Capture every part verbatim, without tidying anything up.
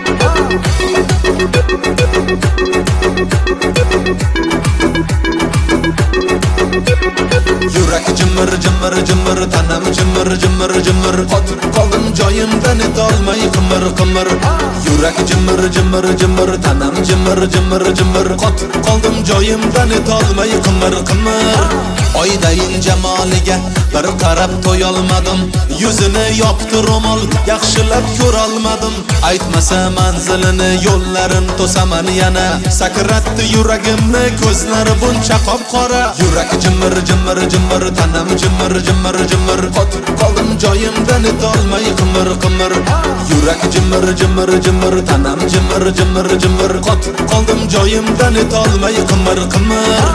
Yurak cimir cimir cimir, tanam cimir cimir cimir, qotib qoldim joyimdan etolmay qimir qimir. Yurak cimir cimir cimir, tanam cimir cimir cimir, qotib qoldim joyimdan etolmay qimir qimir. Oydayin jamoliga bir qarab to'yolmadim, yuzini yopdi ro'mol, yaxshilab ko'rolmadim. Aytmasa manzilini, yo'llarin to'saman yana, sakratdi yuragimni ko'zlari buncha qop-qora. Yurak cimir cimir cimir, tanam cimir cimir cimir, qotib qoldim joyimdan etolmay qimir qimir. Yurak cimir cimir cimir, tanam cimir cimir cimir, qotib qoldim joyimdan etolmay qimir qimir.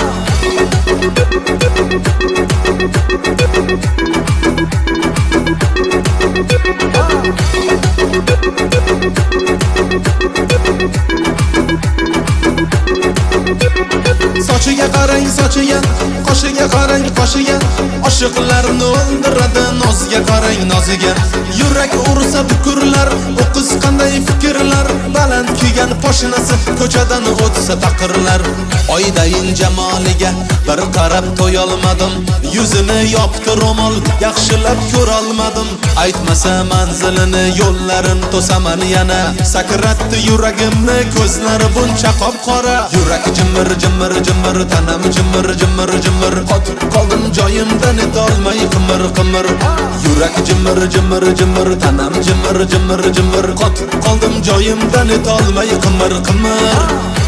Sochiga qarang sochiga, qoshiga qarang qoshiga, oshiqlarni o'ldiradi nozga qarang noziga. Yurak ursa bukurlar, u qiz qanday fikrlar, baland kiygan poshinasi ko'chadan o'tsa taqirlar. Oydayin jamoliga bir qarab to'yolmadim, yuzini yopdi ro'mol, yaxshilab ko'rolmadim. Aytmasa manzilini, yo'llarin to'saman yana, sakratdi yuragimni ko'zlari buncha qop-qora. Yurak cimir cimir cimir, tanam cimir cimir cimir, qotib qoldim joyimdan etolmay qimir qimir. Yurak cimir cimir cimir, tanam cimir cimir cimir, qotib qoldim joyimdan etolmay qimir qimir.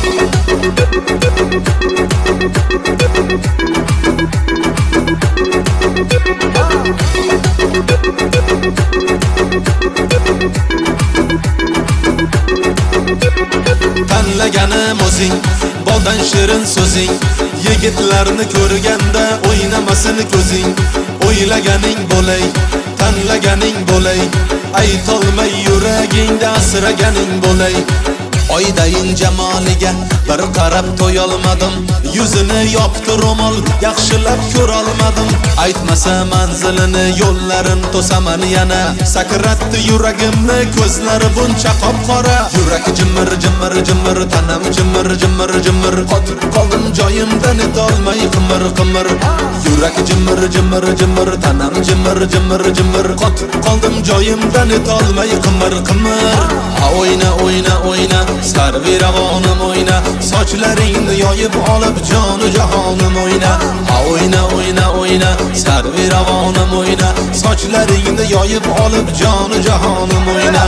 Tanlaganim o'zing, boldan shirin so'zing, yigitlarni ko'rganda o'ynamasin ko'zing. O'ylaganing bo'lay, tanlaganing bo'lay, aytolmay yuragingda asraganing bo'lay. Oydayin jamoliga bir qarab to'yolmadim, yuzini yopdi ro'mol, yaxshilab ko'rolmadim. Aytmasa manzilini, yo'llarin to'saman yana, sakratdi yuragimni ko'zlari buncha qop-qora. Yurak cimir cimir cimir, tanam cimir cimir cimir, qotib qoldim joyimdan etolmay qimir qimir. Yurak cimir cimir cimir, tanam cimir cimir cimir, qotib qoldim joyimdan etolmay qimir qimir. O'yna o'yna o'yna, sarvi ravonim o'yna, sochlaringni yoyib olib jonu jahonim o'yna. O'yna o'yna o'yna, sarvi ravonim o'yna, sochlaringni yoyib olib jonu jahonim o'yna.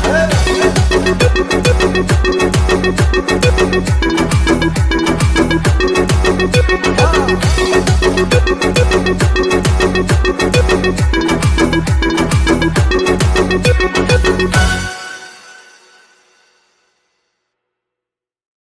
Ah